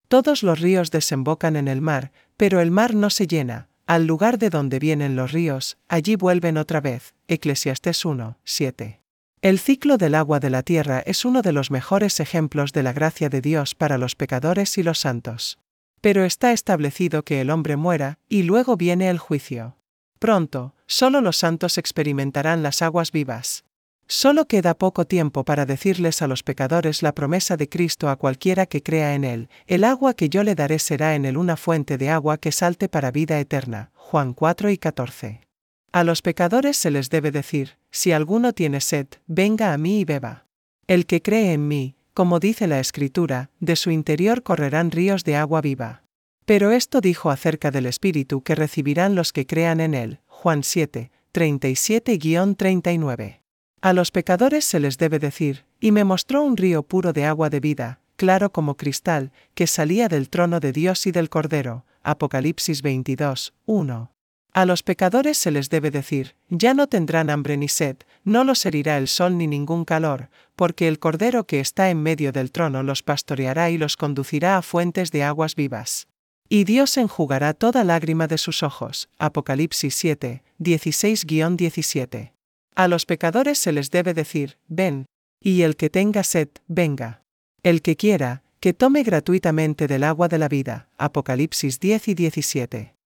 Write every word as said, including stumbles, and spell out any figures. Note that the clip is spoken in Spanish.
Todos los ríos desembocan en el mar, pero el mar no se llena. Al lugar de donde vienen los ríos, allí vuelven otra vez. Eclesiastés uno, siete. El ciclo del agua de la tierra es uno de los mejores ejemplos de la gracia de Dios para los pecadores y los santos. Pero está establecido que el hombre muera, y luego viene el juicio. Pronto, solo los santos experimentarán las aguas vivas. Solo queda poco tiempo para decirles a los pecadores la promesa de Cristo a cualquiera que crea en Él: el agua que yo le daré será en él una fuente de agua que salte para vida eterna. Juan cuatro y catorce. A los pecadores se les debe decir: si alguno tiene sed, venga a mí y beba. El que cree en mí, como dice la Escritura, de su interior correrán ríos de agua viva. Pero esto dijo acerca del Espíritu que recibirán los que crean en Él. Juan siete, treinta y siete a treinta y nueve. A los pecadores se les debe decir: y me mostró un río puro de agua de vida, claro como cristal, que salía del trono de Dios y del Cordero. Apocalipsis veintidós, uno. A los pecadores se les debe decir: ya no tendrán hambre ni sed, no los herirá el sol ni ningún calor, porque el Cordero que está en medio del trono los pastoreará y los conducirá a fuentes de aguas vivas. Y Dios enjugará toda lágrima de sus ojos. Apocalipsis siete, dieciséis a diecisiete. A los pecadores se les debe decir: ven, y el que tenga sed, venga. El que quiera, que tome gratuitamente del agua de la vida. Apocalipsis diez y diecisiete.